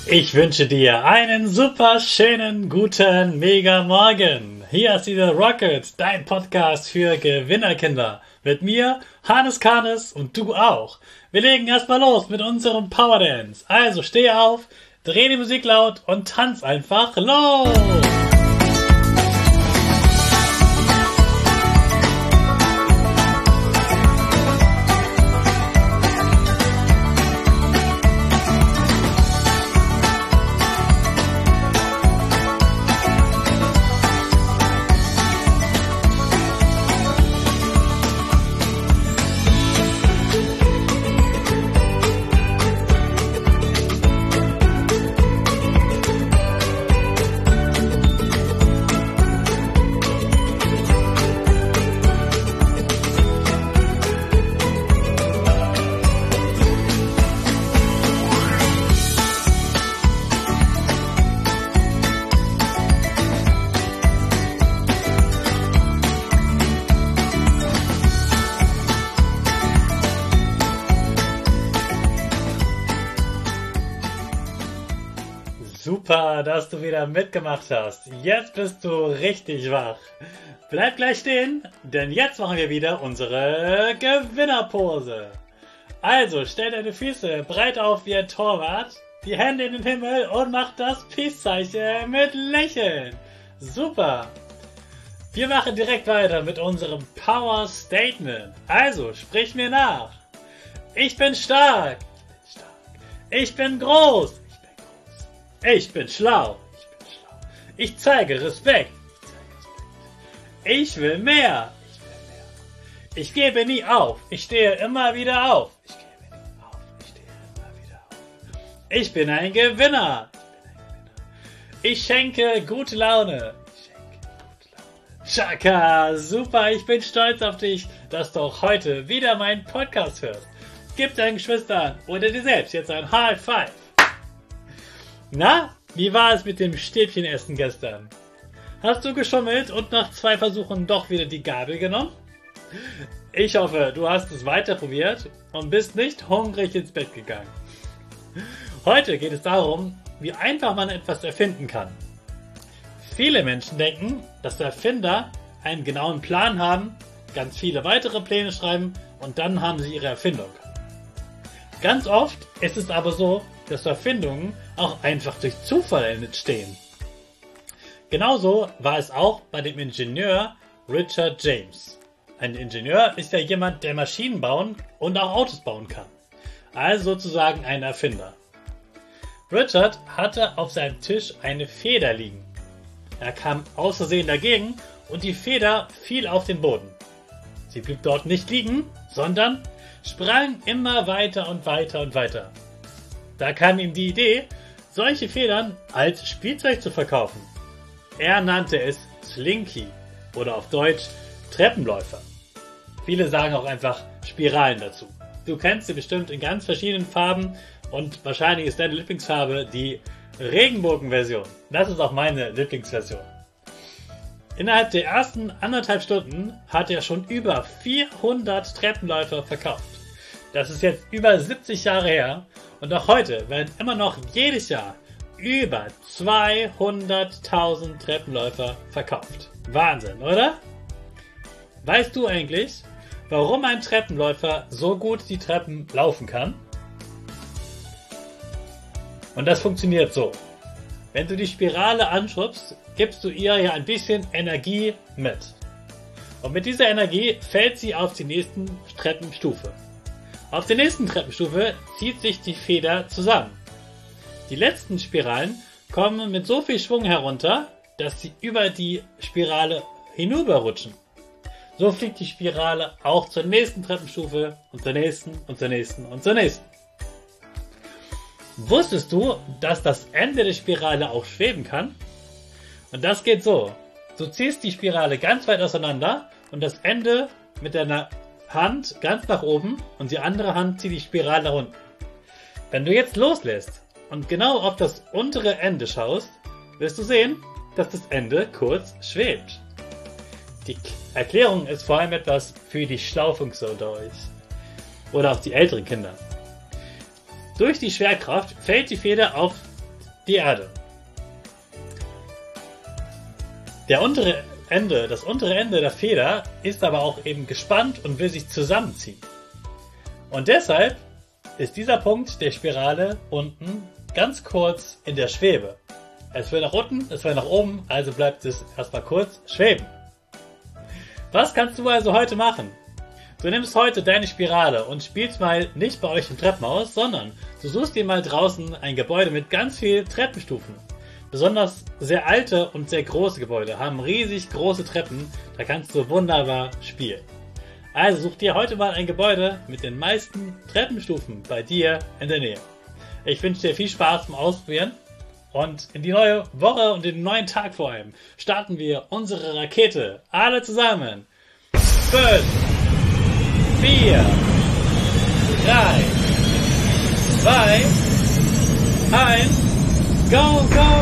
Ich wünsche dir einen super schönen, guten, mega Morgen. Hier ist wieder Rocket, dein Podcast für Gewinnerkinder. Mit mir, Hannes Karnes und du auch. Wir legen erstmal los mit unserem Power Dance. Also steh auf, dreh die Musik laut und tanz einfach los. Super, dass du wieder mitgemacht hast. Jetzt bist du richtig wach. Bleib gleich stehen, denn jetzt machen wir wieder unsere Gewinnerpose. Also stell deine Füße breit auf wie ein Torwart, die Hände in den Himmel und mach das Peace-Zeichen mit Lächeln. Super. Wir machen direkt weiter mit unserem Power Statement. Also sprich mir nach. Ich bin stark. Ich bin groß. Ich bin schlau. Ich zeige Respekt. Ich will mehr. Ich gebe nie auf. Ich stehe immer wieder auf. Ich bin ein Gewinner. Ich schenke gute Laune. Chaka, super, ich bin stolz auf dich, dass du auch heute wieder meinen Podcast hörst. Gib deinen Geschwistern oder dir selbst jetzt ein High Five. Na, wie war es mit dem Stäbchenessen gestern? Hast du geschummelt und nach 2 Versuchen doch wieder die Gabel genommen? Ich hoffe, du hast es weiter probiert und bist nicht hungrig ins Bett gegangen. Heute geht es darum, wie einfach man etwas erfinden kann. Viele Menschen denken, dass Erfinder einen genauen Plan haben, ganz viele weitere Pläne schreiben und dann haben sie ihre Erfindung. Ganz oft ist es aber so, dass Erfindungen auch einfach durch Zufall entstehen. Genauso war es auch bei dem Ingenieur Richard James. Ein Ingenieur ist ja jemand, der Maschinen bauen und auch Autos bauen kann. Also sozusagen ein Erfinder. Richard hatte auf seinem Tisch eine Feder liegen. Er kam aus Versehen dagegen und die Feder fiel auf den Boden. Sie blieb dort nicht liegen, sondern sprang immer weiter und weiter und weiter. Da kam ihm die Idee, solche Federn als Spielzeug zu verkaufen. Er nannte es Slinky oder auf Deutsch Treppenläufer. Viele sagen auch einfach Spiralen dazu. Du kennst sie bestimmt in ganz verschiedenen Farben und wahrscheinlich ist deine Lieblingsfarbe die Regenbogenversion. Das ist auch meine Lieblingsversion. Innerhalb der ersten 1,5 Stunden hat er schon über 400 Treppenläufer verkauft. Das ist jetzt über 70 Jahre her und auch heute werden immer noch jedes Jahr über 200.000 Treppenläufer verkauft. Wahnsinn, oder? Weißt du eigentlich, warum ein Treppenläufer so gut die Treppen laufen kann? Und das funktioniert so. Wenn du die Spirale anschubst, gibst du ihr ja ein bisschen Energie mit. Und mit dieser Energie fällt sie auf die nächste Treppenstufe. Auf der nächsten Treppenstufe zieht sich die Feder zusammen. Die letzten Spiralen kommen mit so viel Schwung herunter, dass sie über die Spirale hinüberrutschen. So fliegt die Spirale auch zur nächsten Treppenstufe und zur nächsten und zur nächsten und zur nächsten. Wusstest du, dass das Ende der Spirale auch schweben kann? Und das geht so. Du ziehst die Spirale ganz weit auseinander und das Ende mit deiner Hand ganz nach oben und die andere Hand zieht die Spirale nach unten. Wenn du jetzt loslässt und genau auf das untere Ende schaust, wirst du sehen, dass das Ende kurz schwebt. Die Erklärung ist vor allem etwas für die Schlaufüchse unter euch. Oder auch die älteren Kinder. Durch die Schwerkraft fällt die Feder auf die Erde. Das untere Ende der Feder ist aber auch eben gespannt und will sich zusammenziehen. Und deshalb ist dieser Punkt der Spirale unten ganz kurz in der Schwebe. Es will nach unten, es will nach oben, also bleibt es erstmal kurz schweben. Was kannst du also heute machen? Du nimmst heute deine Spirale und spielst mal nicht bei euch im Treppenhaus, sondern du suchst dir mal draußen ein Gebäude mit ganz vielen Treppenstufen. Besonders sehr alte und sehr große Gebäude haben riesig große Treppen, da kannst du wunderbar spielen. Also such dir heute mal ein Gebäude mit den meisten Treppenstufen bei dir in der Nähe. Ich wünsche dir viel Spaß beim Ausprobieren und in die neue Woche und den neuen Tag vor allem starten wir unsere Rakete. Alle zusammen. 5, 4, 3, 2, 1, go, go!